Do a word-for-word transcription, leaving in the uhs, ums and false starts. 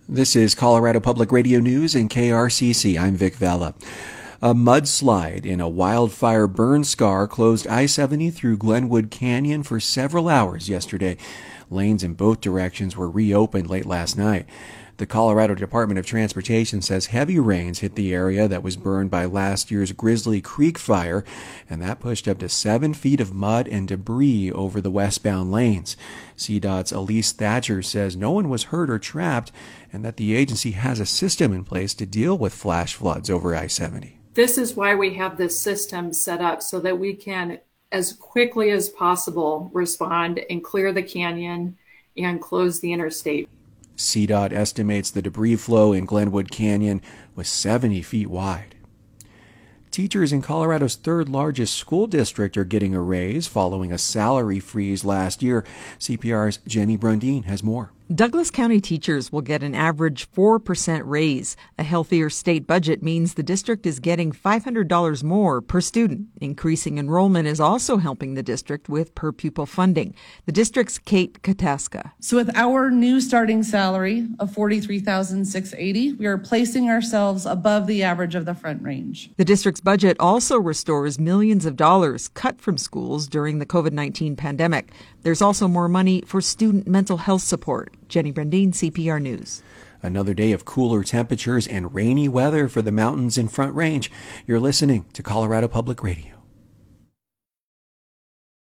This is Colorado Public Radio News and K R C C. I'm Vic Vela. A mudslide in a wildfire burn scar closed I seventy through Glenwood Canyon for several hours yesterday. Lanes in both directions were reopened late last night. The Colorado Department of Transportation says heavy rains hit the area that was burned by last year's Grizzly Creek fire, and that pushed up to seven feet of mud and debris over the westbound lanes. C DOT's Elise Thatcher says no one was hurt or trapped, and that the agency has a system in place to deal with flash floods over I seventy. This is why we have this system set up, so that we can, as quickly as possible, respond and clear the canyon and close the interstate. C DOT estimates the debris flow in Glenwood Canyon was seventy feet wide. Teachers in Colorado's third largest school district are getting a raise following a salary freeze last year. C P R's Jenny Brundin has more. Douglas County teachers will get an average four percent raise. A healthier state budget means the district is getting five hundred dollars more per student. Increasing enrollment is also helping the district with per-pupil funding. The district's Kate Kataska. So with our new starting salary of forty-three thousand six hundred eighty dollars, we are placing ourselves above the average of the Front Range. The district's budget also restores millions of dollars cut from schools during the covid nineteen pandemic. There's also more money for student mental health support. Jenny Brundin, C P R News. Another day of cooler temperatures and rainy weather for the mountains in Front Range. You're listening to Colorado Public Radio.